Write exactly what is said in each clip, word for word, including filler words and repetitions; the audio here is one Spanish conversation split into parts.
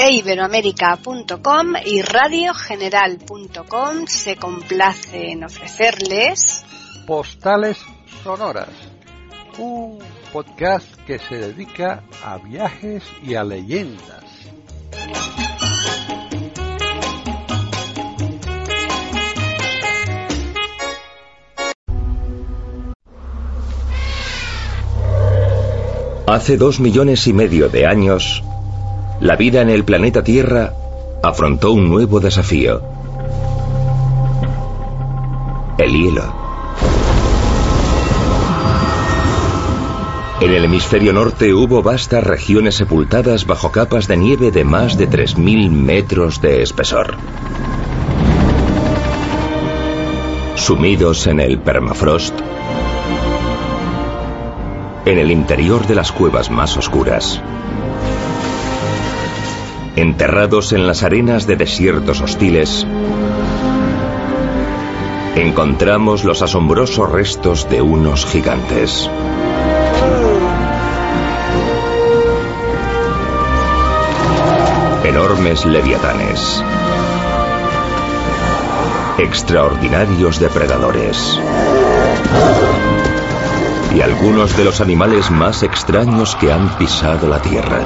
iberoamérica punto com y radio general punto com se complace en ofrecerles Postales Sonoras, un podcast que se dedica a viajes y a leyendas. Hace dos millones y medio de años, la vida en el planeta Tierra afrontó un nuevo desafío: el hielo. En el hemisferio norte hubo vastas regiones sepultadas bajo capas de nieve de más de tres mil metros de espesor. Sumidos en el permafrost, en el interior de las cuevas más oscuras, enterrados en las arenas de desiertos hostiles, encontramos los asombrosos restos de unos gigantes. Enormes leviatanes, extraordinarios depredadores y algunos de los animales más extraños que han pisado la Tierra.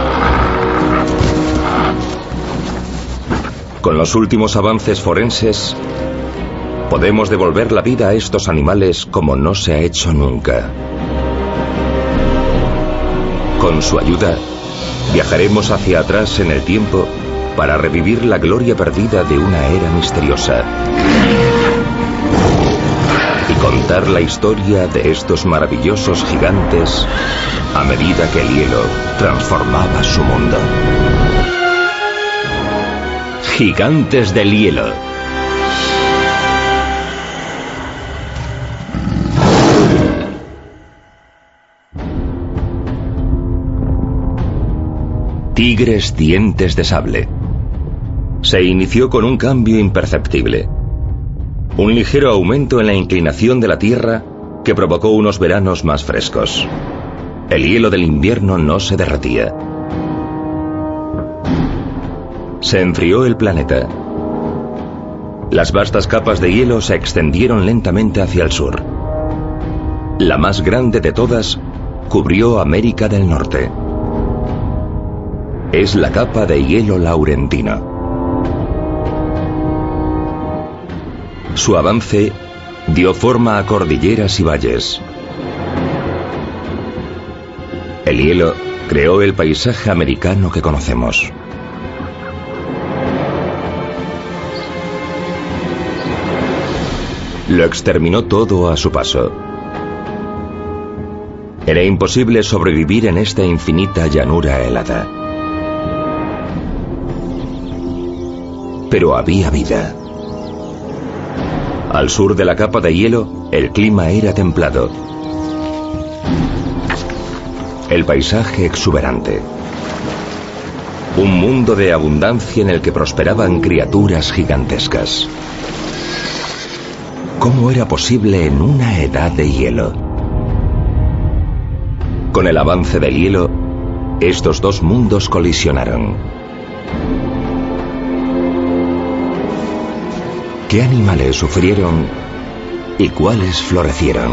Con los últimos avances forenses, podemos devolver la vida a estos animales como no se ha hecho nunca. Con su ayuda, viajaremos hacia atrás en el tiempo para revivir la gloria perdida de una era misteriosa y contar la historia de estos maravillosos gigantes a medida que el hielo transformaba su mundo. Gigantes del hielo. Tigres dientes de sable. Se inició con un cambio imperceptible. Un ligero aumento en la inclinación de la Tierra que provocó unos veranos más frescos. El hielo del invierno no se derretía. Se enfrió el planeta. Las vastas capas de hielo se extendieron lentamente hacia el sur. La más grande de todas cubrió América del Norte. Es la capa de hielo laurentino. Su avance dio forma a cordilleras y valles. El hielo creó el paisaje americano que conocemos. Lo exterminó todo a su paso. Era imposible sobrevivir en esta infinita llanura helada. Pero había vida. Al sur de la capa de hielo, el clima era templado. El paisaje exuberante. Un mundo de abundancia en el que prosperaban criaturas gigantescas. ¿Cómo era posible en una edad de hielo? Con el avance del hielo, estos dos mundos colisionaron. ¿Qué animales sufrieron y cuáles florecieron?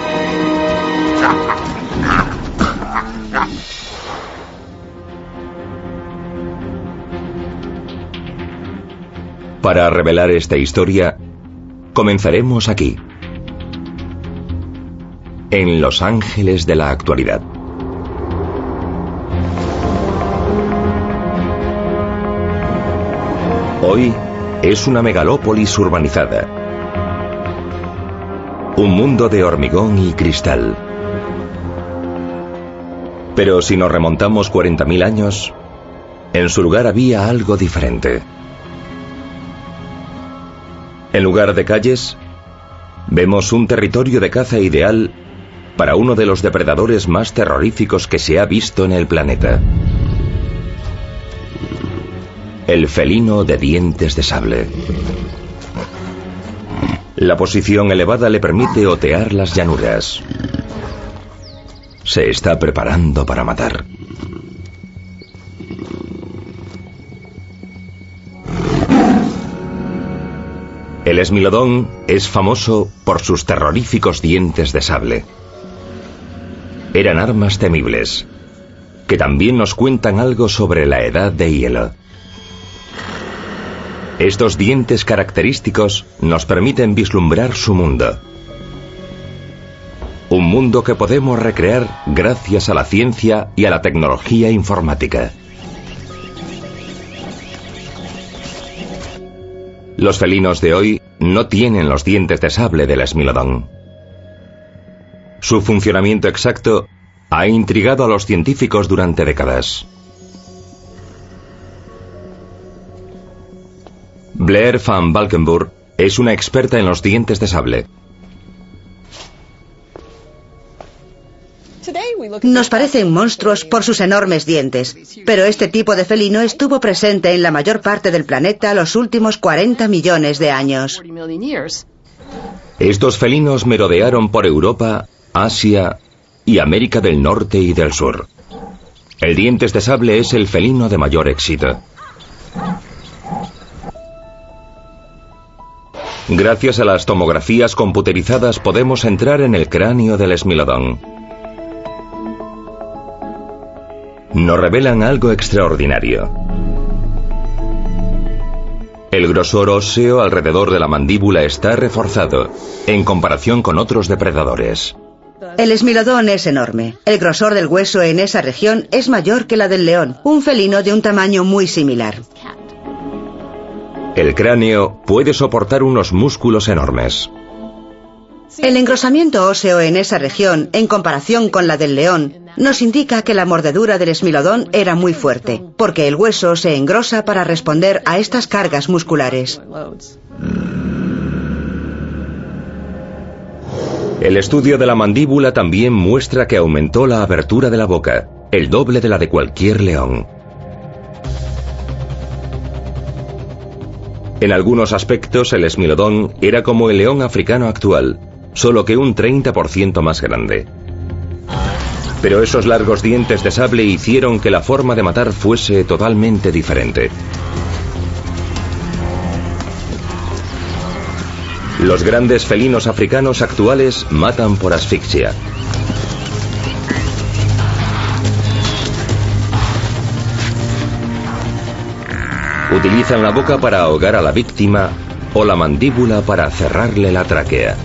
Para revelar esta historia, comenzaremos aquí, en Los Ángeles de la actualidad. Hoy es una megalópolis urbanizada. Un mundo de hormigón y cristal. Pero si nos remontamos cuarenta mil años, en su lugar había algo diferente. En lugar de calles, vemos un territorio de caza ideal para uno de los depredadores más terroríficos que se ha visto en el planeta. El felino de dientes de sable. La posición elevada le permite otear las llanuras. Se está preparando para matar. El esmilodón es famoso por sus terroríficos dientes de sable. Eran armas temibles, que también nos cuentan algo sobre la edad de hielo. Estos dientes característicos nos permiten vislumbrar su mundo. Un mundo que podemos recrear gracias a la ciencia y a la tecnología informática. Los felinos de hoy no tienen los dientes de sable del esmilodón. Su funcionamiento exacto ha intrigado a los científicos durante décadas. Blair van Valkenburg es una experta en los dientes de sable. Nos parecen monstruos por sus enormes dientes, pero este tipo de felino estuvo presente en la mayor parte del planeta los últimos cuarenta millones de años. Estos felinos merodearon por Europa, Asia y América del Norte y del Sur. El dientes de sable es el felino de mayor éxito. Gracias a las tomografías computerizadas podemos entrar en el cráneo del esmilodón. Nos revelan algo extraordinario. El grosor óseo alrededor de la mandíbula está reforzado, en comparación con otros depredadores. El esmilodón es enorme. El grosor del hueso en esa región es mayor que la del león, un felino de un tamaño muy similar. El cráneo puede soportar unos músculos enormes. El engrosamiento óseo en esa región, en comparación con la del león, nos indica que la mordedura del esmilodón era muy fuerte, porque el hueso se engrosa para responder a estas cargas musculares. El estudio de la mandíbula también muestra que aumentó la abertura de la boca, el doble de la de cualquier león. En algunos aspectos, el esmilodón era como el león africano actual, solo que un treinta por ciento más grande. Pero esos largos dientes de sable hicieron que la forma de matar fuese totalmente diferente. Los grandes felinos africanos actuales matan por asfixia. Utilizan la boca para ahogar a la víctima o la mandíbula para cerrarle la tráquea.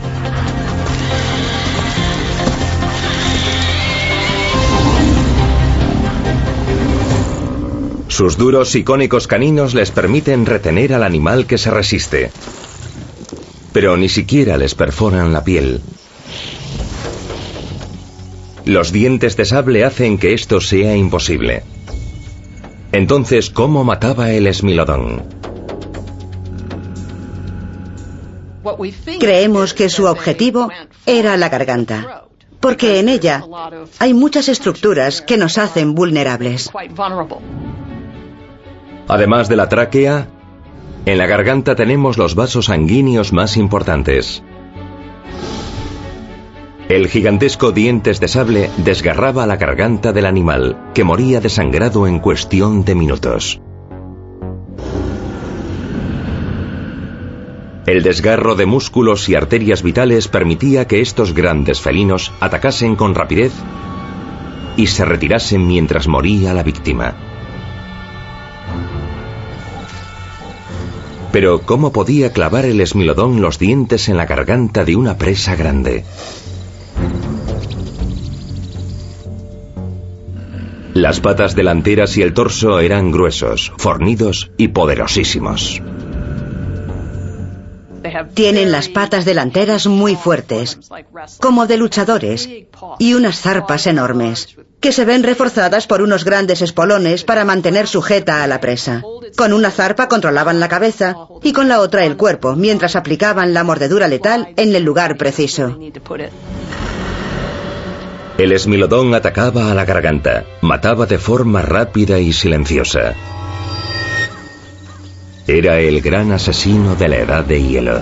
Sus duros y cónicos caninos les permiten retener al animal que se resiste. Pero ni siquiera les perforan la piel. Los dientes de sable hacen que esto sea imposible. Entonces, ¿cómo mataba el esmilodón? Creemos que su objetivo era la garganta, porque en ella hay muchas estructuras que nos hacen vulnerables. Además de la tráquea, en la garganta tenemos los vasos sanguíneos más importantes. El gigantesco dientes de sable desgarraba la garganta del animal, que moría desangrado en cuestión de minutos. El desgarro de músculos y arterias vitales permitía que estos grandes felinos atacasen con rapidez y se retirasen mientras moría la víctima. Pero ¿cómo podía clavar el esmilodón los dientes en la garganta de una presa grande? Las patas delanteras y el torso eran gruesos, fornidos y poderosísimos. Tienen las patas delanteras muy fuertes, como de luchadores, y unas zarpas enormes, que se ven reforzadas por unos grandes espolones para mantener sujeta a la presa. Con una zarpa controlaban la cabeza y con la otra el cuerpo, mientras aplicaban la mordedura letal en el lugar preciso. El esmilodón atacaba a la garganta, mataba de forma rápida y silenciosa. Era el gran asesino de la edad de hielo.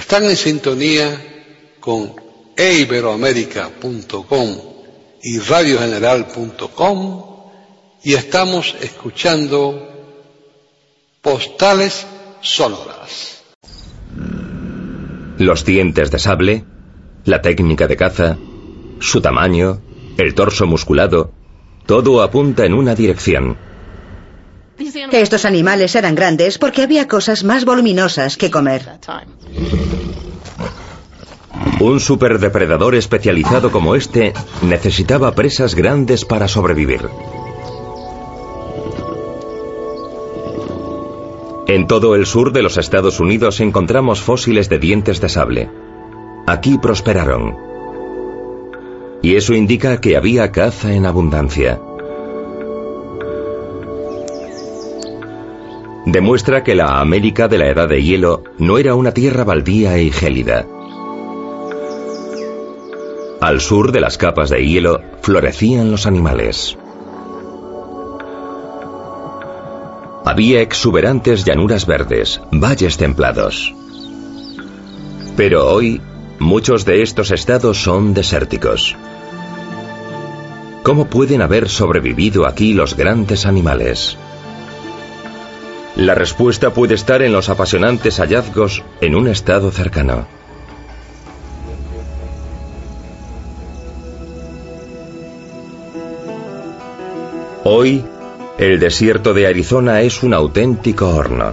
Están en sintonía con e iberoamérica punto com y radio general punto com y estamos escuchando Postales Sonoras. Los dientes de sable, la técnica de caza, su tamaño, el torso musculado, todo apunta en una dirección. Estos animales eran grandes porque había cosas más voluminosas que comer. Un superdepredador especializado como este necesitaba presas grandes para sobrevivir. En todo el sur de los Estados Unidos encontramos fósiles de dientes de sable. Aquí prosperaron. Y eso indica que había caza en abundancia. Demuestra que la América de la Edad de Hielo no era una tierra baldía y gélida. Al sur de las capas de hielo florecían los animales. Había exuberantes llanuras verdes, valles templados. Pero hoy, muchos de estos estados son desérticos. ¿Cómo pueden haber sobrevivido aquí los grandes animales? La respuesta puede estar en los apasionantes hallazgos en un estado cercano. Hoy, el desierto de Arizona es un auténtico horno.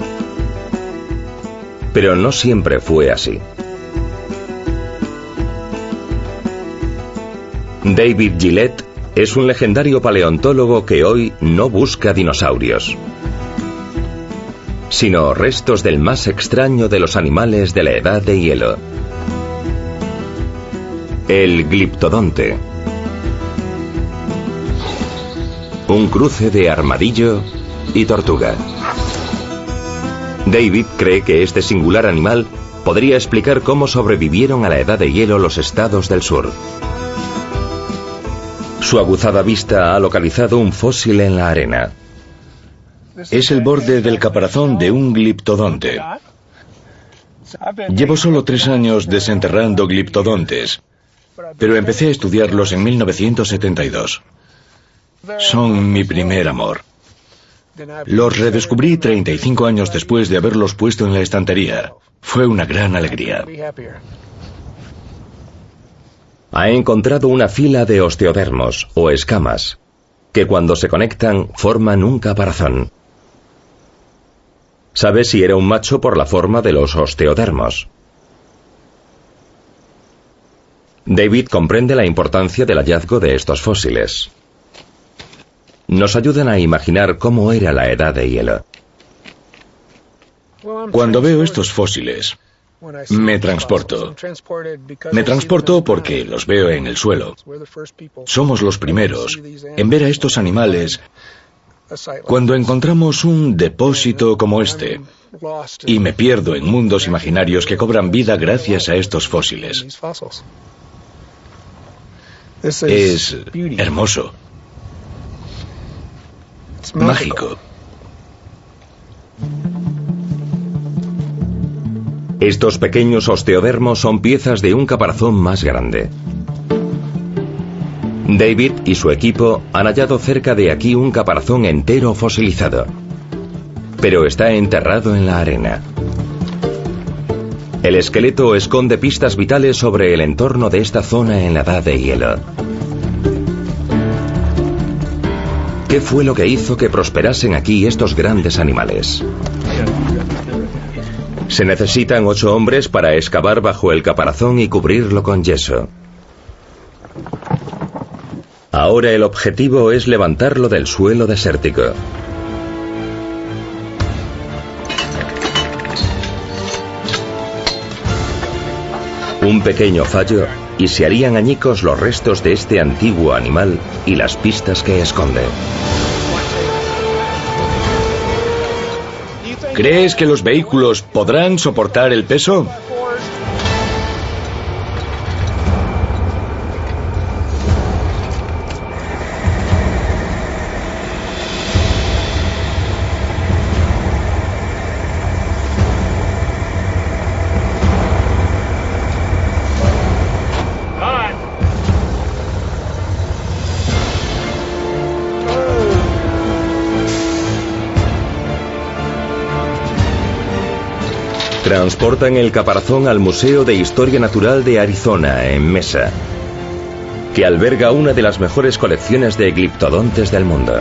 Pero no siempre fue así. David Gillette es un legendario paleontólogo que hoy no busca dinosaurios, sino restos del más extraño de los animales de la Edad de Hielo: el gliptodonte. Un cruce de armadillo y tortuga. David cree que este singular animal podría explicar cómo sobrevivieron a la Edad de Hielo los estados del sur. Su aguzada vista ha localizado un fósil en la arena. Es el borde del caparazón de un gliptodonte. Llevo solo tres años desenterrando gliptodontes, pero empecé a estudiarlos en mil novecientos setenta y dos. Son mi primer amor. Los redescubrí treinta y cinco años después de haberlos puesto en la estantería. Fue una gran alegría. Ha encontrado una fila de osteodermos, o escamas, que cuando se conectan forman un caparazón. Sabe si era un macho por la forma de los osteodermos. David comprende la importancia del hallazgo de estos fósiles. Nos ayudan a imaginar cómo era la Edad de Hielo. Cuando veo estos fósiles, me transporto. Me transporto porque los veo en el suelo. Somos los primeros en ver a estos animales cuando encontramos un depósito como este, y me pierdo en mundos imaginarios que cobran vida gracias a estos fósiles. Es hermoso. Mágico. Estos pequeños osteodermos son piezas de un caparazón más grande. David y su equipo han hallado cerca de aquí un caparazón entero fosilizado, pero está enterrado en la arena. El esqueleto esconde pistas vitales sobre el entorno de esta zona en la Edad de Hielo. ¿Qué fue lo que hizo que prosperasen aquí estos grandes animales? Se necesitan ocho hombres para excavar bajo el caparazón y cubrirlo con yeso. Ahora el objetivo es levantarlo del suelo desértico. Un pequeño fallo y se harían añicos los restos de este antiguo animal y las pistas que esconde. ¿Crees que los vehículos podrán soportar el peso? Transportan el caparazón al Museo de Historia Natural de Arizona, en Mesa, que alberga una de las mejores colecciones de gliptodontes del mundo.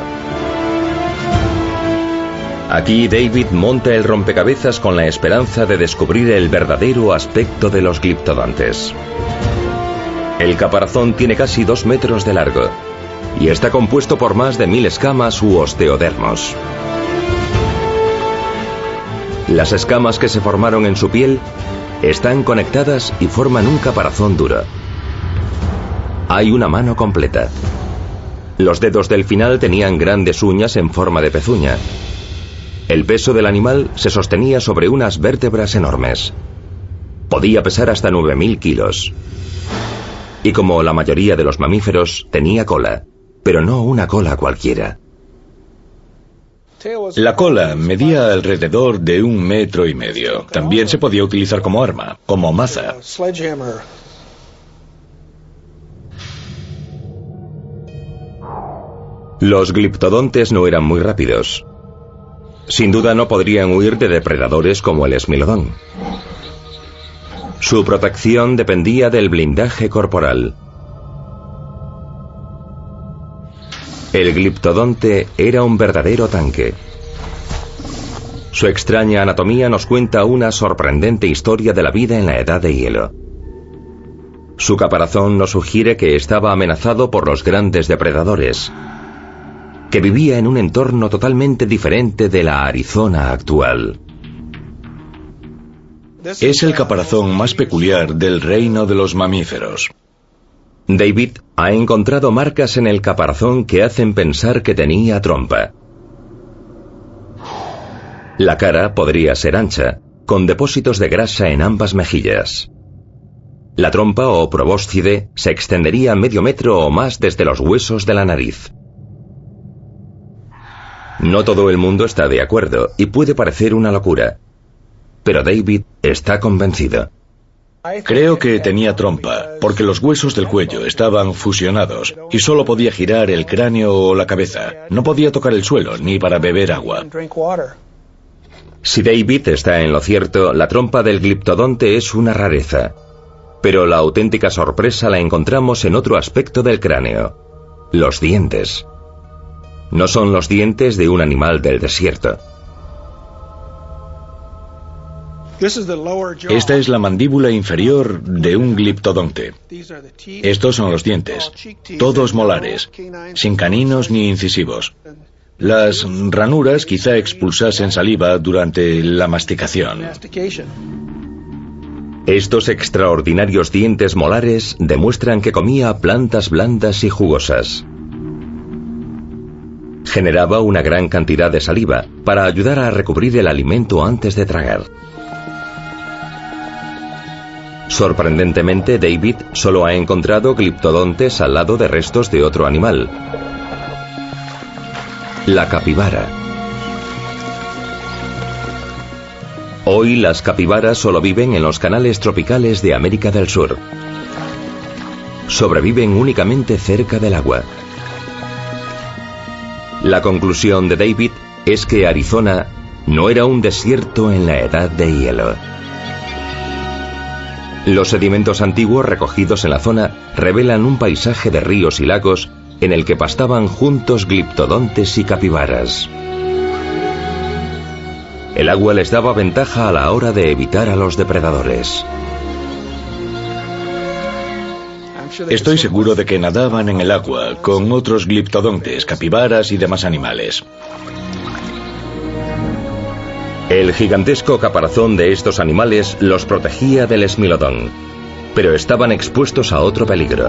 Aquí David monta el rompecabezas con la esperanza de descubrir el verdadero aspecto de los gliptodontes. El caparazón tiene casi dos metros de largo y está compuesto por más de mil escamas u osteodermos. Las escamas que se formaron en su piel están conectadas y forman un caparazón duro. Hay una mano completa. Los dedos del final tenían grandes uñas en forma de pezuña. El peso del animal se sostenía sobre unas vértebras enormes. Podía pesar hasta nueve mil kilos. Y como la mayoría de los mamíferos, tenía cola, pero no una cola cualquiera. La cola medía alrededor de un metro y medio. También se podía utilizar como arma, como maza. Los gliptodontes no eran muy rápidos. Sin duda no podrían huir de depredadores como el esmilodón. Su protección dependía del blindaje corporal. El gliptodonte era un verdadero tanque. Su extraña anatomía nos cuenta una sorprendente historia de la vida en la edad de hielo. Su caparazón nos sugiere que estaba amenazado por los grandes depredadores, que vivía en un entorno totalmente diferente de la Arizona actual. Es el caparazón más peculiar del reino de los mamíferos. David ha encontrado marcas en el caparazón que hacen pensar que tenía trompa. La cara podría ser ancha, con depósitos de grasa en ambas mejillas. La trompa o probóscide se extendería medio metro o más desde los huesos de la nariz. No todo el mundo está de acuerdo y puede parecer una locura, pero David está convencido. Creo que tenía trompa, porque los huesos del cuello estaban fusionados y solo podía girar el cráneo o la cabeza. No podía tocar el suelo ni para beber agua. Si David está en lo cierto, la trompa del gliptodonte es una rareza. Pero la auténtica sorpresa la encontramos en otro aspecto del cráneo: los dientes. No son los dientes de un animal del desierto. Esta es la mandíbula inferior de un gliptodonte. Estos son los dientes, todos molares, sin caninos ni incisivos. Las ranuras quizá expulsasen saliva durante la masticación. Estos extraordinarios dientes molares demuestran que comía plantas blandas y jugosas. Generaba una gran cantidad de saliva para ayudar a recubrir el alimento antes de tragar. Sorprendentemente, David solo ha encontrado gliptodontes al lado de restos de otro animal: la capibara. Hoy las capibaras solo viven en los canales tropicales de América del Sur. Sobreviven únicamente cerca del agua. La conclusión de David es que Arizona no era un desierto en la edad de hielo. Los sedimentos antiguos recogidos en la zona revelan un paisaje de ríos y lagos en el que pastaban juntos gliptodontes y capibaras. El agua les daba ventaja a la hora de evitar a los depredadores. Estoy seguro de que nadaban en el agua con otros gliptodontes, capibaras y demás animales. El gigantesco caparazón de estos animales los protegía del esmilodón, pero estaban expuestos a otro peligro: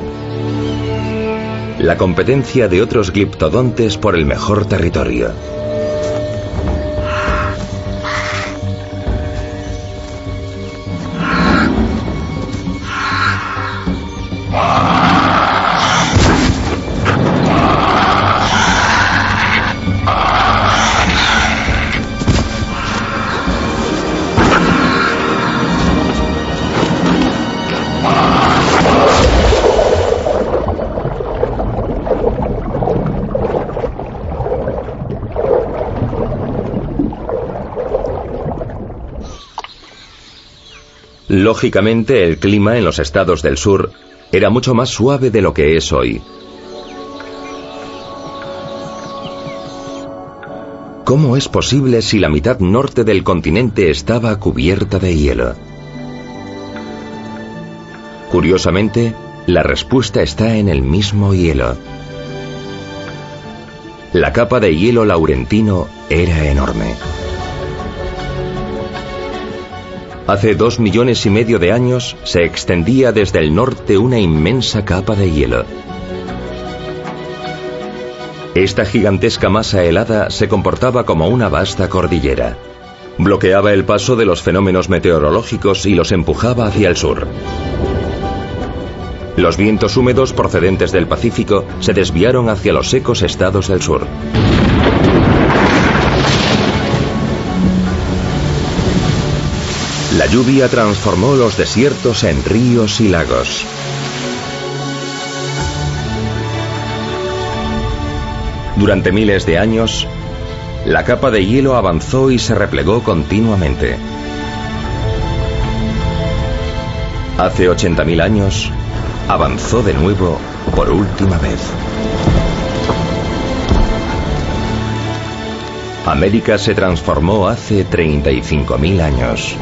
la competencia de otros gliptodontes por el mejor territorio. Lógicamente, el clima en los estados del sur era mucho más suave de lo que es hoy. ¿Cómo es posible si la mitad norte del continente estaba cubierta de hielo? Curiosamente, la respuesta está en el mismo hielo. La capa de hielo laurentino era enorme. Hace dos millones y medio de años se extendía desde el norte una inmensa capa de hielo. Esta gigantesca masa helada se comportaba como una vasta cordillera. Bloqueaba el paso de los fenómenos meteorológicos y los empujaba hacia el sur. Los vientos húmedos procedentes del Pacífico se desviaron hacia los secos estados del sur. La lluvia transformó los desiertos en ríos y lagos. Durante miles de años, la capa de hielo avanzó y se replegó continuamente. Hace ochenta mil años, avanzó de nuevo por última vez. América se transformó hace treinta y cinco mil años.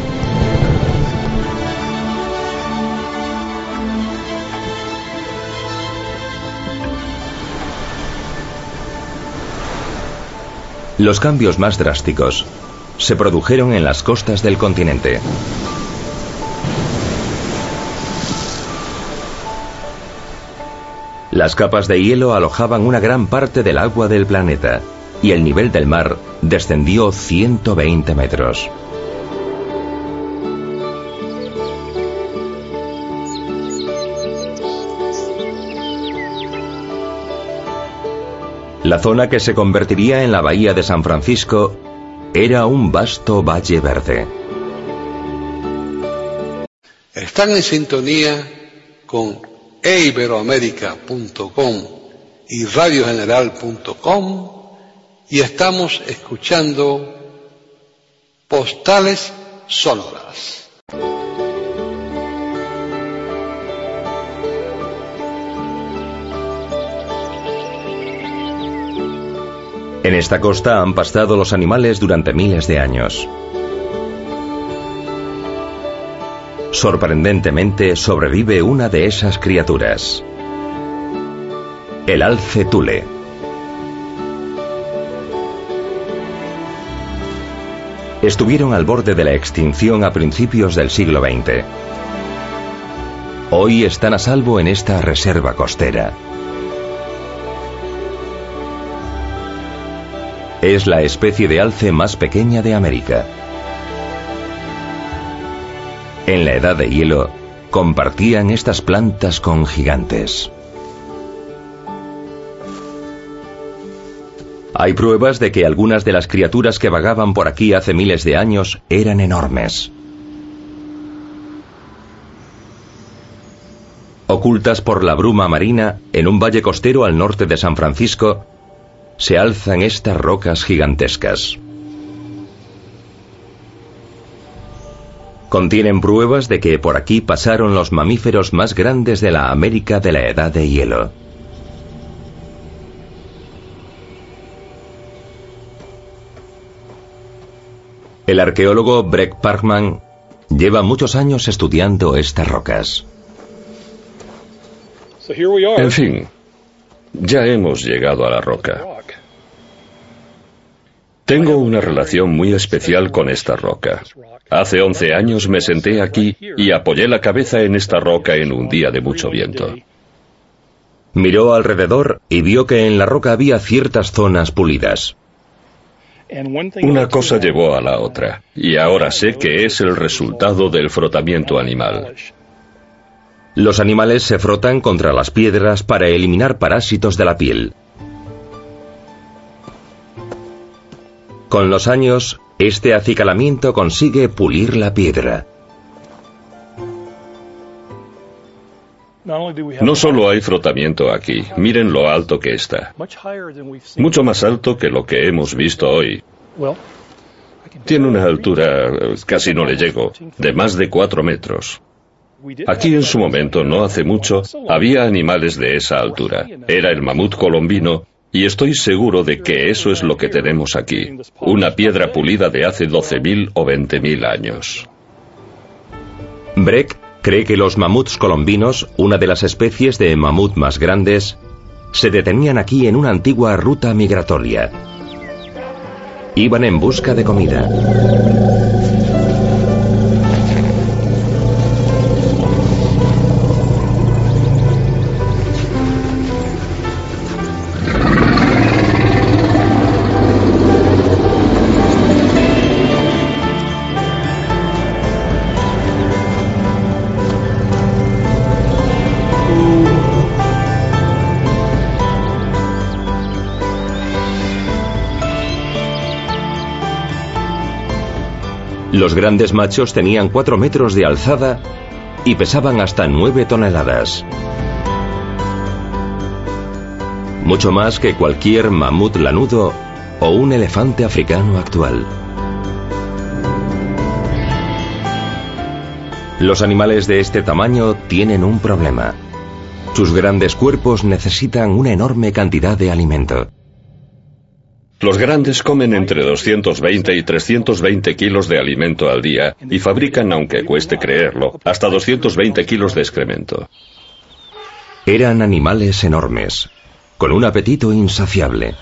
Los cambios más drásticos se produjeron en las costas del continente. Las capas de hielo alojaban una gran parte del agua del planeta y el nivel del mar descendió ciento veinte metros. La zona que se convertiría en la bahía de San Francisco era un vasto valle verde. Están en sintonía con e iberoamerica punto com y radio general punto com y estamos escuchando Postales Sonoras. En esta costa han pastado los animales durante miles de años. Sorprendentemente sobrevive una de esas criaturas. El alce tule. Estuvieron al borde de la extinción a principios del siglo veinte. Hoy están a salvo en esta reserva costera. Es la especie de alce más pequeña de América. En la edad de hielo, compartían estas plantas con gigantes. Hay pruebas de que algunas de las criaturas que vagaban por aquí hace miles de años eran enormes. Ocultas por la bruma marina, en un valle costero al norte de San Francisco, se alzan estas rocas gigantescas. Contienen pruebas de que por aquí pasaron los mamíferos más grandes de la América de la Edad de Hielo. El arqueólogo Breck Parkman lleva muchos años estudiando estas rocas. En fin, ya hemos llegado a la roca. Tengo una relación muy especial con esta roca. Hace once años me senté aquí y apoyé la cabeza en esta roca en un día de mucho viento. Miró alrededor y vio que en la roca había ciertas zonas pulidas. Una cosa llevó a la otra, y ahora sé que es el resultado del frotamiento animal. Los animales se frotan contra las piedras para eliminar parásitos de la piel. Con los años, este acicalamiento consigue pulir la piedra. No solo hay frotamiento aquí, miren lo alto que está. Mucho más alto que lo que hemos visto hoy. Tiene una altura, casi no le llego, de más de cuatro metros. Aquí en su momento, no hace mucho, había animales de esa altura. Era el mamut colombino, y estoy seguro de que eso es lo que tenemos aquí. Una piedra pulida de hace doce mil o veinte mil años. Breck cree que los mamuts colombinos, una de las especies de mamut más grandes, se detenían aquí en una antigua ruta migratoria. Iban en busca de comida. Los grandes machos tenían cuatro metros de alzada y pesaban hasta nueve toneladas. Mucho más que cualquier mamut lanudo o un elefante africano actual. Los animales de este tamaño tienen un problema. Sus grandes cuerpos necesitan una enorme cantidad de alimento. Los grandes comen entre doscientos veinte y trescientos veinte kilos de alimento al día y fabrican, aunque cueste creerlo, hasta doscientos veinte kilos de excremento. Eran animales enormes, con un apetito insaciable.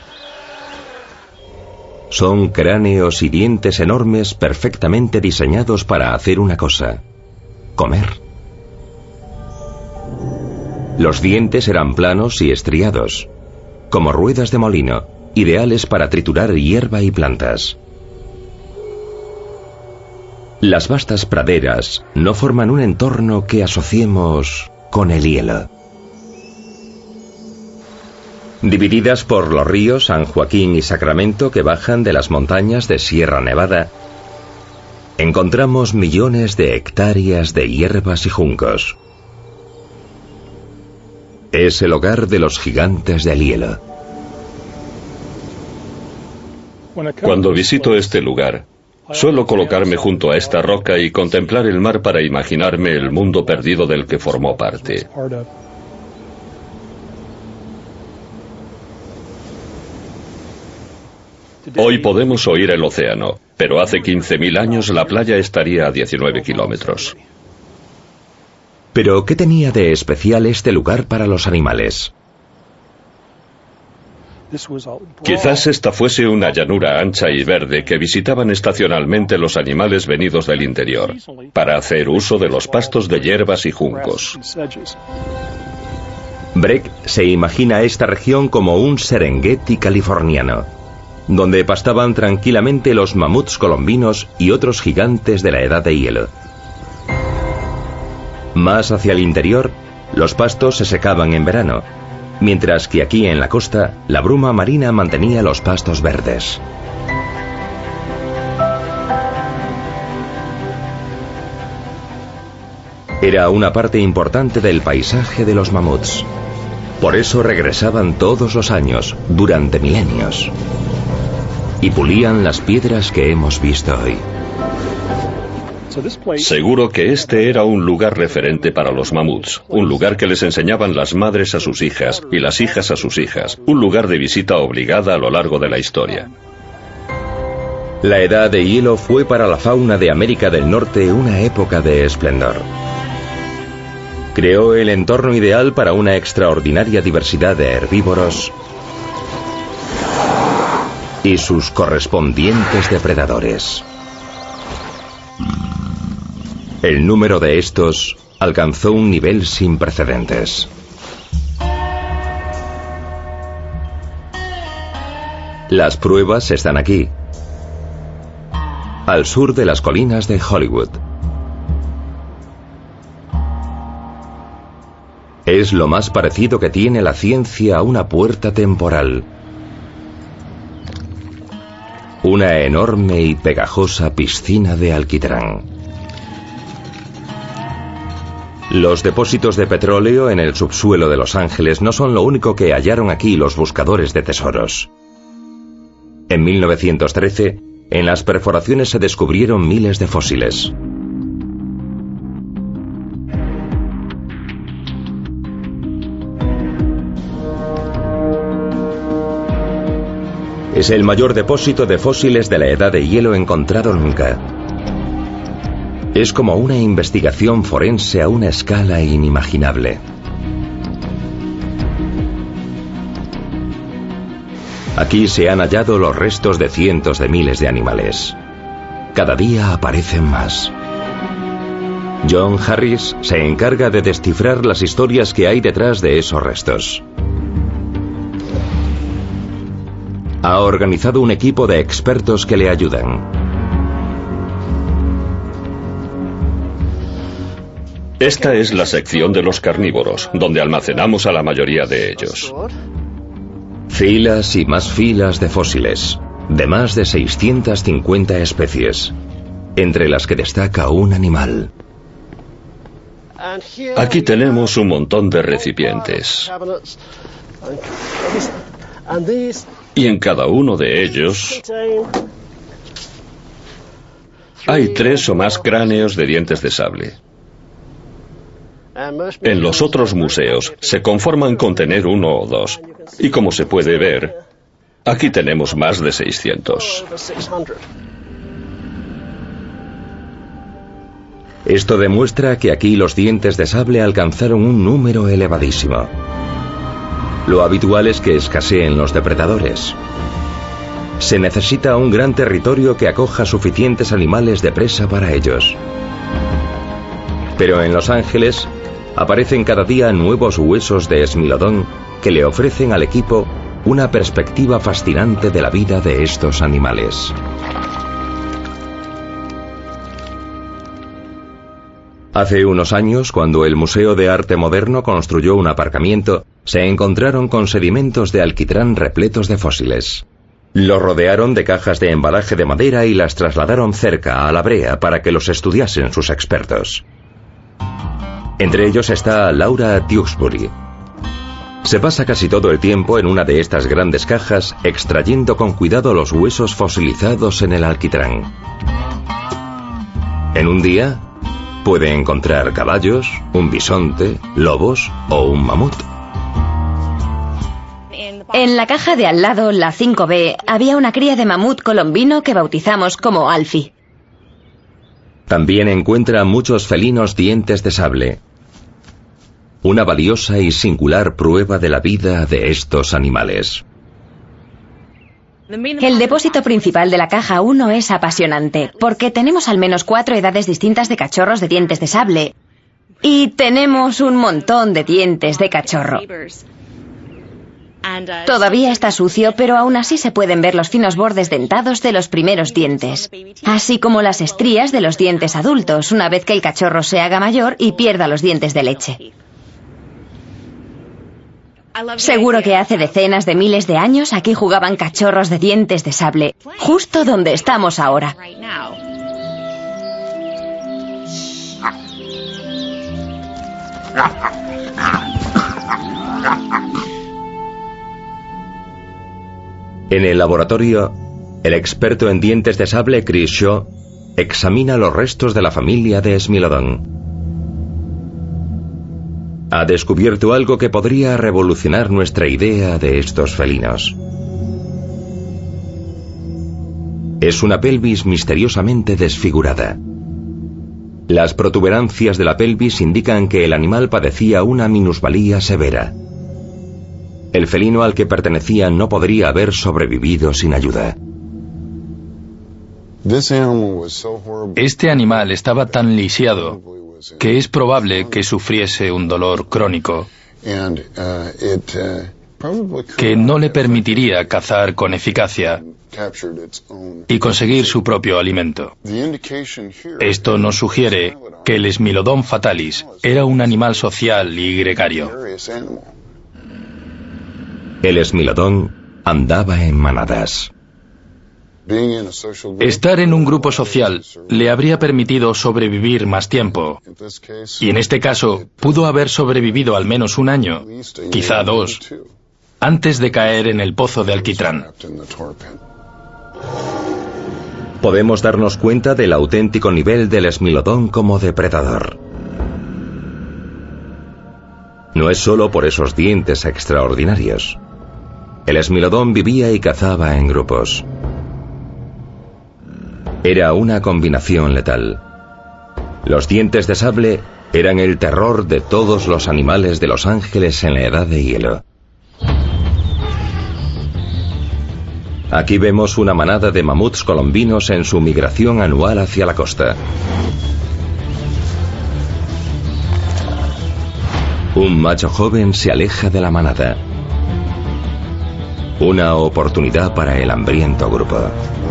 Son cráneos y dientes enormes perfectamente diseñados para hacer una cosa: comer. Los dientes eran planos y estriados, como ruedas de molino, ideales para triturar hierba y plantas. Las vastas praderas no forman un entorno que asociemos con el hielo. Divididas por los ríos San Joaquín y Sacramento que bajan de las montañas de Sierra Nevada, encontramos millones de hectáreas de hierbas y juncos. Es el hogar de los gigantes del hielo. Cuando visito este lugar, suelo colocarme junto a esta roca y contemplar el mar para imaginarme el mundo perdido del que formó parte. Hoy podemos oír el océano, pero hace quince mil años la playa estaría a diecinueve kilómetros. ¿Pero qué tenía de especial este lugar para los animales? Quizás esta fuese una llanura ancha y verde que visitaban estacionalmente los animales venidos del interior, para hacer uso de los pastos de hierbas y juncos. Breck se imagina esta región como un Serengeti californiano, donde pastaban tranquilamente los mamuts colombinos y otros gigantes de la edad de hielo. Más hacia el interior, los pastos se secaban en verano, mientras que aquí en la costa, la bruma marina mantenía los pastos verdes. Era una parte importante del paisaje de los mamuts. Por eso regresaban todos los años, durante milenios, y pulían las piedras que hemos visto hoy. Seguro que este era un lugar referente para los mamuts, un lugar que les enseñaban las madres a sus hijas y las hijas a sus hijas, un lugar de visita obligada a lo largo de la historia. La edad de hielo fue para la fauna de América del Norte una época de esplendor. Creó el entorno ideal para una extraordinaria diversidad de herbívoros y sus correspondientes depredadores. El número de estos alcanzó un nivel sin precedentes. Las pruebas están aquí, al sur de las colinas de Hollywood. Es lo más parecido que tiene la ciencia a una puerta temporal. Una enorme y pegajosa piscina de alquitrán. Los depósitos de petróleo en el subsuelo de Los Ángeles no son lo único que hallaron aquí los buscadores de tesoros. En mil novecientos trece, En las perforaciones se descubrieron miles de fósiles. Es el mayor depósito de fósiles de la edad de hielo encontrado nunca. Es como una investigación forense a una escala inimaginable. Aquí se han hallado los restos de cientos de miles de animales. Cada día aparecen más. John Harris se encarga de descifrar las historias que hay detrás de esos restos. Ha organizado un equipo de expertos que le ayudan. Esta es la sección de los carnívoros, donde almacenamos a la mayoría de ellos. Filas y más filas de fósiles, de más de seiscientas cincuenta especies, entre las que destaca un animal. Aquí tenemos un montón de recipientes. Y en cada uno de ellos hay tres o más cráneos de dientes de sable. En los otros museos se conforman con tener uno o dos. Y como se puede ver, aquí tenemos más de seiscientos. Esto demuestra que aquí los dientes de sable alcanzaron un número elevadísimo. Lo habitual es que escaseen los depredadores. Se necesita un gran territorio que acoja suficientes animales de presa para ellos. Pero en Los Ángeles aparecen cada día nuevos huesos de esmilodón que le ofrecen al equipo una perspectiva fascinante de la vida de estos animales. Hace unos años, cuando el Museo de Arte Moderno construyó un aparcamiento, se encontraron con sedimentos de alquitrán repletos de fósiles. Los rodearon de cajas de embalaje de madera y las trasladaron cerca a la brea para que los estudiasen sus expertos. Entre ellos está Laura Tewksbury. Se pasa casi todo el tiempo en una de estas grandes cajas extrayendo con cuidado los huesos fosilizados en el alquitrán. En un día puede encontrar caballos, un bisonte, lobos o un mamut. En la caja de al lado, la cinco B, había una cría de mamut colombino que bautizamos como Alfie. También encuentra muchos felinos dientes de sable. Una valiosa y singular prueba de la vida de estos animales. El depósito principal de la caja uno es apasionante, porque tenemos al menos cuatro edades distintas de cachorros de dientes de sable. Y tenemos un montón de dientes de cachorro. Todavía está sucio, pero aún así se pueden ver los finos bordes dentados de los primeros dientes, así como las estrías de los dientes adultos, una vez que el cachorro se haga mayor y pierda los dientes de leche. Seguro que hace decenas de miles de años aquí jugaban cachorros de dientes de sable, justo donde estamos ahora. En el laboratorio, el experto en dientes de sable Chris Shaw examina los restos de la familia de Smilodon. Ha descubierto algo que podría revolucionar nuestra idea de estos felinos. Es una pelvis misteriosamente desfigurada. Las protuberancias de la pelvis indican que el animal padecía una minusvalía severa. El felino al que pertenecía no podría haber sobrevivido sin ayuda. Este animal estaba tan lisiado que es probable que sufriese un dolor crónico que no le permitiría cazar con eficacia y conseguir su propio alimento. Esto nos sugiere que el Smilodon fatalis era un animal social y gregario. El Smilodon andaba en manadas. Estar en un grupo social le habría permitido sobrevivir más tiempo, y en este caso pudo haber sobrevivido al menos un año, quizá dos, antes de caer en el pozo de alquitrán. podemos darnos cuenta del auténtico nivel del esmilodón como depredador. No es solo por esos dientes extraordinarios. El esmilodón vivía y cazaba en grupos. Era una combinación letal. Los dientes de sable eran el terror de todos los animales de Los Ángeles en la Edad de Hielo. Aquí vemos una manada de mamuts colombinos en su migración anual hacia la costa. Un macho joven se aleja de la manada. Una oportunidad para el hambriento grupo.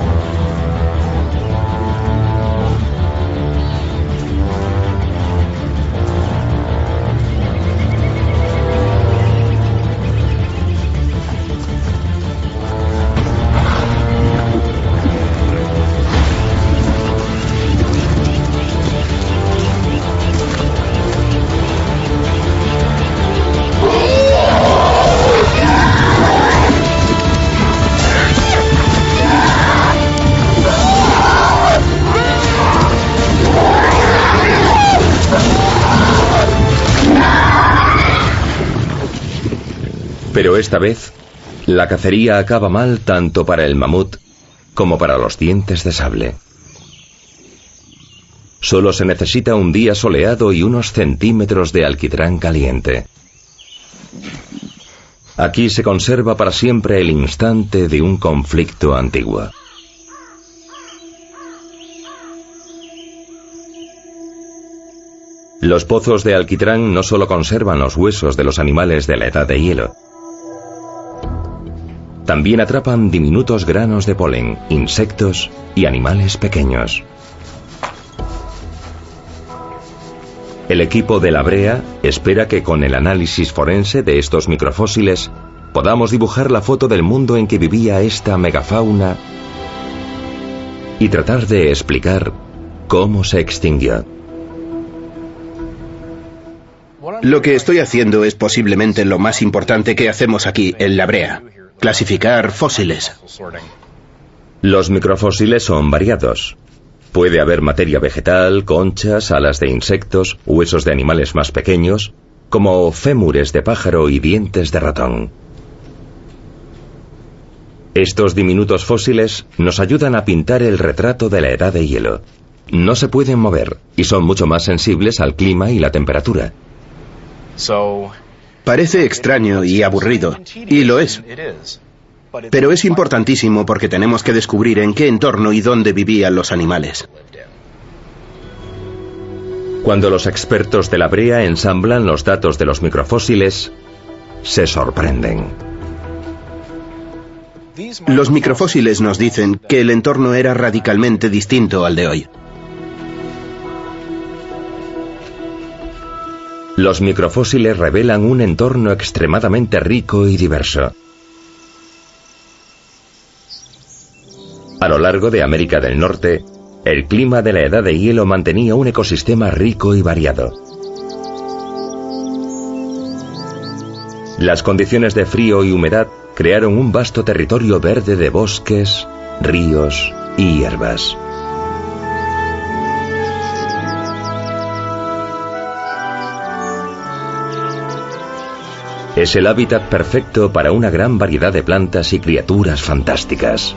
Pero esta vez, la cacería acaba mal tanto para el mamut como para los dientes de sable. Solo se necesita un día soleado y unos centímetros de alquitrán caliente. Aquí se conserva para siempre el instante de un conflicto antiguo. Los pozos de alquitrán no solo conservan los huesos de los animales de la Edad de Hielo, también atrapan diminutos granos de polen, insectos y animales pequeños. El equipo de la Brea espera que con el análisis forense de estos microfósiles podamos dibujar la foto del mundo en que vivía esta megafauna y tratar de explicar cómo se extinguió. Lo que estoy haciendo es posiblemente lo más importante que hacemos aquí en la Brea. Clasificar fósiles. Los microfósiles son variados. Puede haber materia vegetal, conchas, alas de insectos, huesos de animales más pequeños, como fémures de pájaro y dientes de ratón. Estos diminutos fósiles nos ayudan a pintar el retrato de la Edad de Hielo. No se pueden mover y son mucho más sensibles al clima y la temperatura. Parece extraño y aburrido, y lo es. Pero es importantísimo porque tenemos que descubrir en qué entorno y dónde vivían los animales. Cuando los expertos de la Brea ensamblan los datos de los microfósiles, se sorprenden. Los microfósiles nos dicen que el entorno era radicalmente distinto al de hoy. Los microfósiles revelan un entorno extremadamente rico y diverso. A lo largo de América del Norte, el clima de la Edad de Hielo mantenía un ecosistema rico y variado. Las condiciones de frío y humedad crearon un vasto territorio verde de bosques, ríos y hierbas. Es el hábitat perfecto para una gran variedad de plantas y criaturas fantásticas.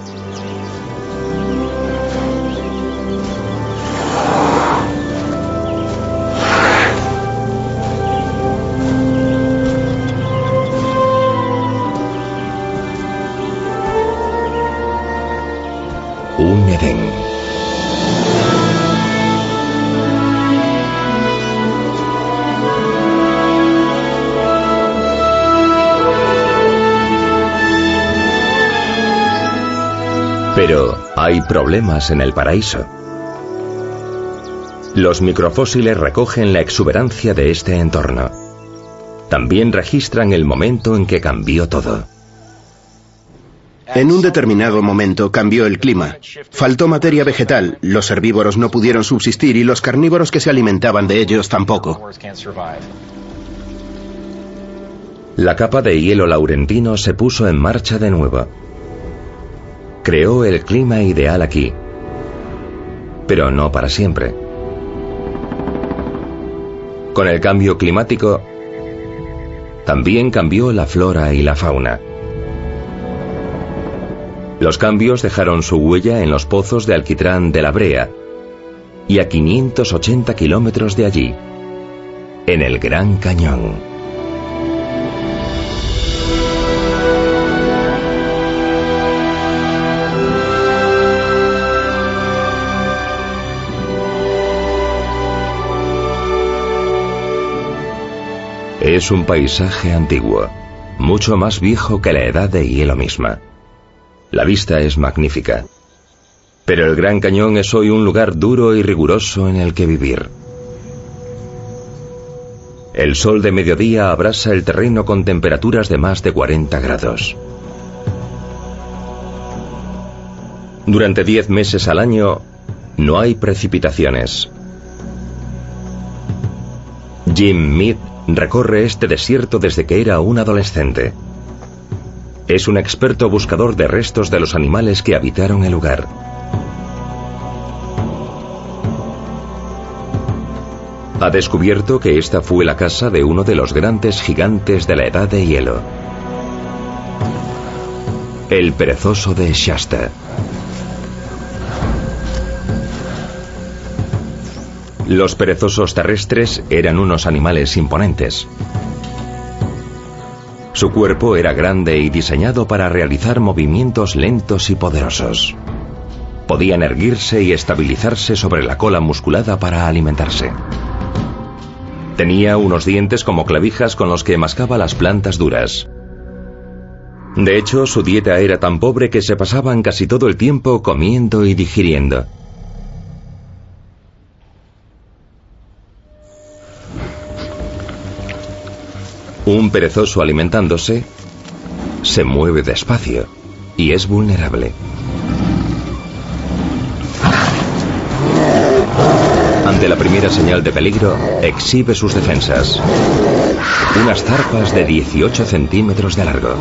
Un Edén. Pero hay problemas en el paraíso. Los microfósiles recogen la exuberancia de este entorno. También registran el momento en que cambió todo. En un determinado momento cambió el clima. Faltó materia vegetal, los herbívoros no pudieron subsistir y los carnívoros que se alimentaban de ellos tampoco. La capa de hielo laurentino se puso en marcha de nuevo. Creó el clima ideal aquí, pero no para siempre. Con el cambio climático, también cambió la flora y la fauna. Los cambios dejaron su huella en los pozos de alquitrán de la Brea y a quinientos ochenta kilómetros de allí, en el Gran Cañón. Es un paisaje antiguo, mucho más viejo que la edad de hielo misma. La vista es magnífica, pero el Gran Cañón es hoy un lugar duro y riguroso en el que vivir. El sol de mediodía abrasa el terreno con temperaturas de más de cuarenta grados. Durante diez meses al año no hay precipitaciones. Jim Mead recorre este desierto desde que era un adolescente. Es un experto buscador de restos de los animales que habitaron el lugar. Ha descubierto que esta fue la casa de uno de los grandes gigantes de la Edad de Hielo, el perezoso de Shasta. Los perezosos terrestres eran unos animales imponentes. Su cuerpo era grande y diseñado para realizar movimientos lentos y poderosos. Podían erguirse y estabilizarse sobre la cola musculada para alimentarse. Tenía unos dientes como clavijas con los que mascaba las plantas duras. De hecho, su dieta era tan pobre que se pasaban casi todo el tiempo comiendo y digiriendo. Un perezoso alimentándose se mueve despacio y es vulnerable. Ante la primera señal de peligro, exhibe sus defensas. Unas zarpas de dieciocho centímetros de largo.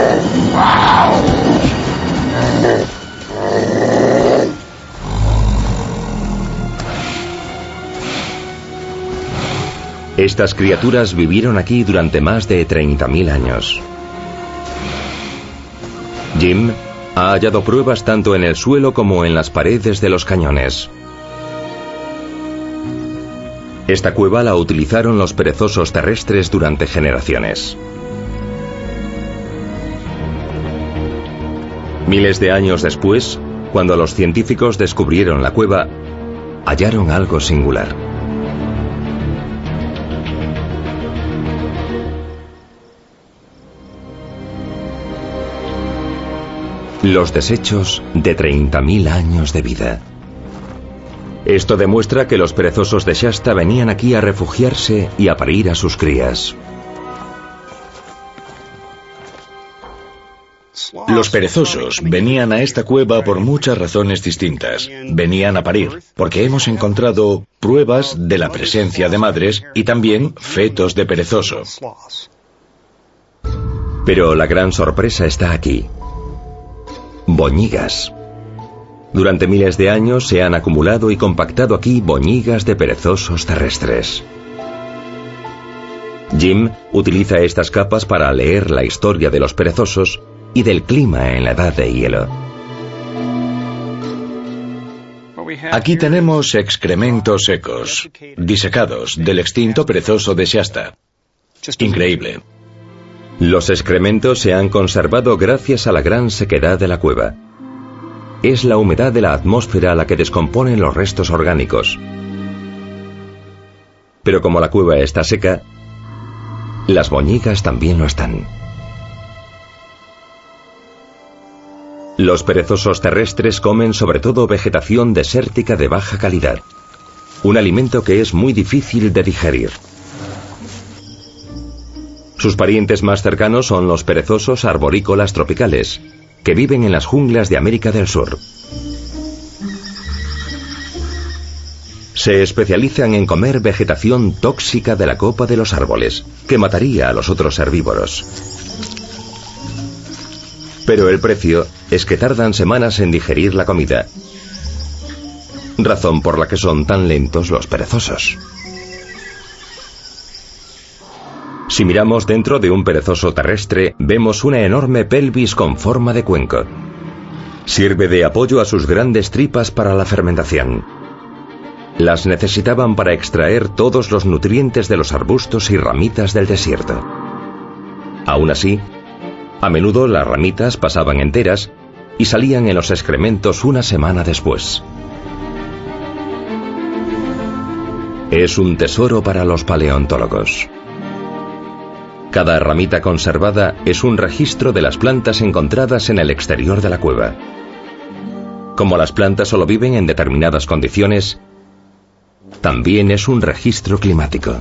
Estas criaturas vivieron aquí durante más de treinta mil años. Jim ha hallado pruebas tanto en el suelo como en las paredes de los cañones. Esta cueva la utilizaron los perezosos terrestres durante generaciones. Miles de años después, cuando los científicos descubrieron la cueva, hallaron algo singular. Los desechos de treinta mil años de vida. Esto demuestra que los perezosos de Shasta venían aquí a refugiarse y a parir a sus crías. Los perezosos venían a esta cueva por muchas razones distintas. Venían a parir, porque hemos encontrado pruebas de la presencia de madres y también fetos de perezoso. Pero la gran sorpresa está aquí. Boñigas. Durante miles de años se han acumulado y compactado aquí boñigas de perezosos terrestres. Jim utiliza estas capas para leer la historia de los perezosos y del clima en la Edad de Hielo. Aquí tenemos excrementos secos, disecados, del extinto perezoso de Shasta. Increíble. Los excrementos se han conservado gracias a la gran sequedad de la cueva. Es la humedad de la atmósfera la que descompone los restos orgánicos. Pero como la cueva está seca, las boñigas también lo están. Los perezosos terrestres comen sobre todo vegetación desértica de baja calidad, un alimento que es muy difícil de digerir. Sus parientes más cercanos son los perezosos arborícolas tropicales, que viven en las junglas de América del Sur. Se especializan en comer vegetación tóxica de la copa de los árboles, que mataría a los otros herbívoros. Pero el precio es que tardan semanas en digerir la comida. razón por la que son tan lentos los perezosos. Si miramos dentro de un perezoso terrestre, vemos una enorme pelvis con forma de cuenco. Sirve de apoyo a sus grandes tripas para la fermentación. Las necesitaban para extraer todos los nutrientes de los arbustos y ramitas del desierto. Aún así, a menudo las ramitas pasaban enteras y salían en los excrementos una semana después. Es un tesoro para los paleontólogos. Cada ramita conservada es un registro de las plantas encontradas en el exterior de la cueva. Como las plantas solo viven en determinadas condiciones, también es un registro climático.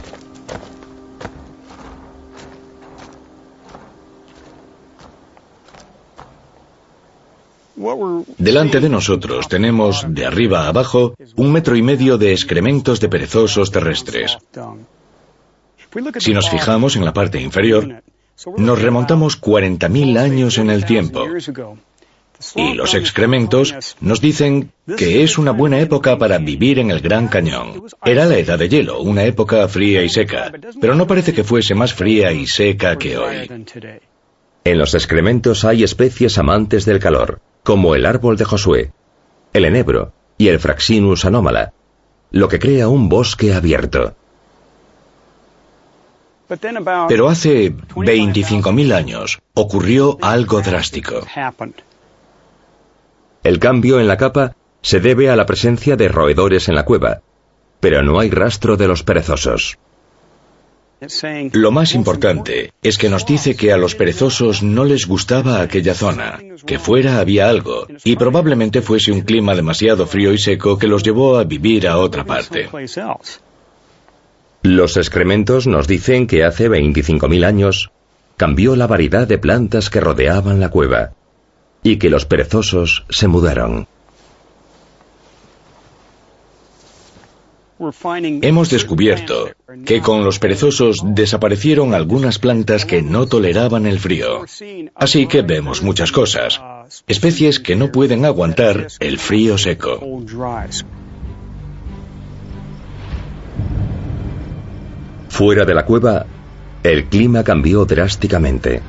Delante de nosotros tenemos, de arriba a abajo, un metro y medio de excrementos de perezosos terrestres. Si nos fijamos en la parte inferior, nos remontamos cuarenta mil años en el tiempo. Y los excrementos nos dicen que es una buena época para vivir en el Gran Cañón. Era la edad de hielo, una época fría y seca, pero no parece que fuese más fría y seca que hoy. En los excrementos hay especies amantes del calor, como el árbol de Josué, el enebro y el Fraxinus anómala, lo que crea un bosque abierto. Pero hace veinticinco mil años ocurrió algo drástico. El cambio en la capa se debe a la presencia de roedores en la cueva, pero no hay rastro de los perezosos. Lo más importante es que nos dice que a los perezosos no les gustaba aquella zona, que fuera había algo, y probablemente fuese un clima demasiado frío y seco que los llevó a vivir a otra parte. Los excrementos nos dicen que hace veinticinco mil años cambió la variedad de plantas que rodeaban la cueva y que los perezosos se mudaron. Hemos descubierto que con los perezosos desaparecieron algunas plantas que no toleraban el frío. Así que vemos muchas cosas. Especies que no pueden aguantar el frío seco. Fuera de la cueva, el clima cambió drásticamente.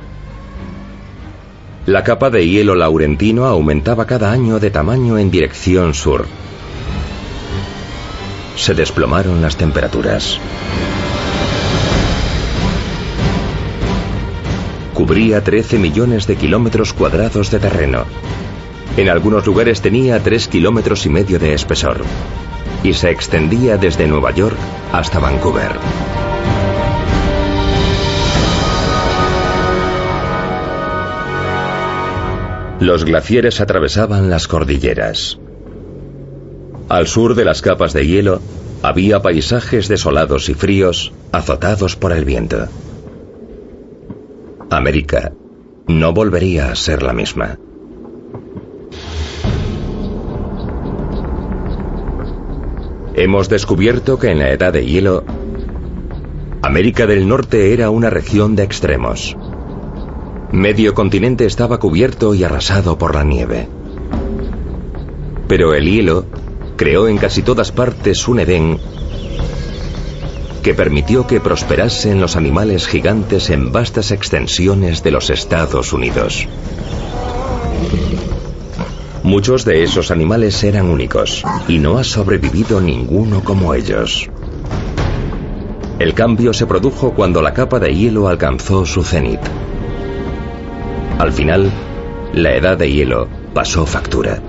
La capa de hielo laurentino aumentaba cada año de tamaño en dirección sur. Se desplomaron las temperaturas. Cubría trece millones de kilómetros cuadrados de terreno. En algunos lugares tenía tres kilómetros y medio de espesor. Y se extendía desde Nueva York hasta Vancouver. Los glaciares atravesaban las cordilleras. Al sur de las capas de hielo había paisajes desolados y fríos, azotados por el viento. América no volvería a ser la misma. Hemos descubierto que en la edad de hielo, América del Norte era una región de extremos. Medio continente estaba cubierto y arrasado por la nieve. Pero el hielo creó en casi todas partes un Edén que permitió que prosperasen los animales gigantes en vastas extensiones de los Estados Unidos. Muchos de esos animales eran únicos y no ha sobrevivido ninguno como ellos. El cambio se produjo cuando la capa de hielo alcanzó su cenit. Al final, la edad de hielo pasó factura.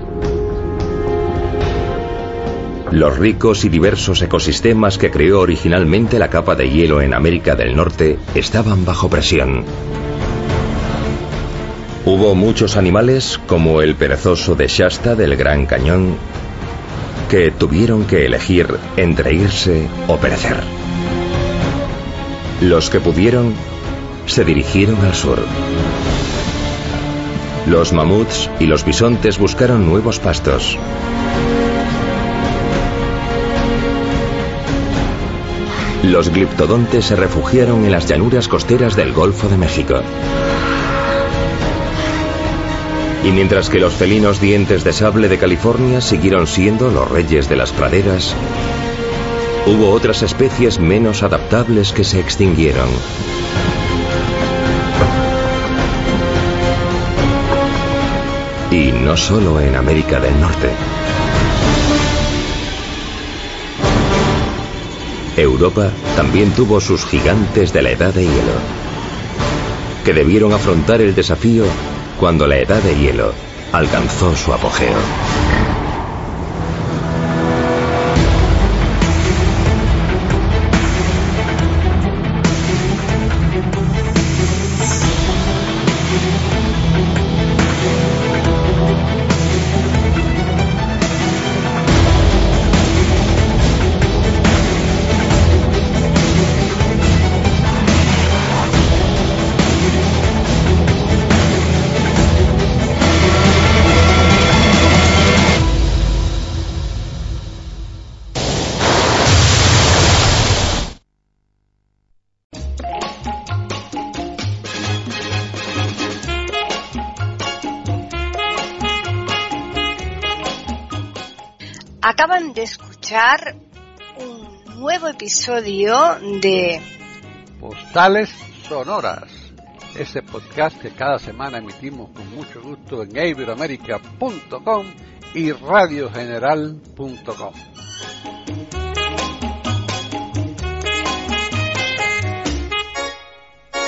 Los ricos y diversos ecosistemas que creó originalmente la capa de hielo en América del Norte estaban bajo presión. Hubo muchos animales, como el perezoso de Shasta del Gran Cañón, que tuvieron que elegir entre irse o perecer. Los que pudieron se dirigieron al sur. Los mamuts y los bisontes buscaron nuevos pastos. Los gliptodontes se refugiaron en las llanuras costeras del Golfo de México. Y mientras que los felinos dientes de sable de California siguieron siendo los reyes de las praderas, hubo otras especies menos adaptables que se extinguieron. Y no solo en América del Norte. Europa también tuvo sus gigantes de la Edad de Hielo, que debieron afrontar el desafío cuando la Edad de Hielo alcanzó su apogeo. Acaban de escuchar un nuevo episodio de Postales Sonoras, ese podcast que cada semana emitimos con mucho gusto en iberoamerica punto com y radio general punto com.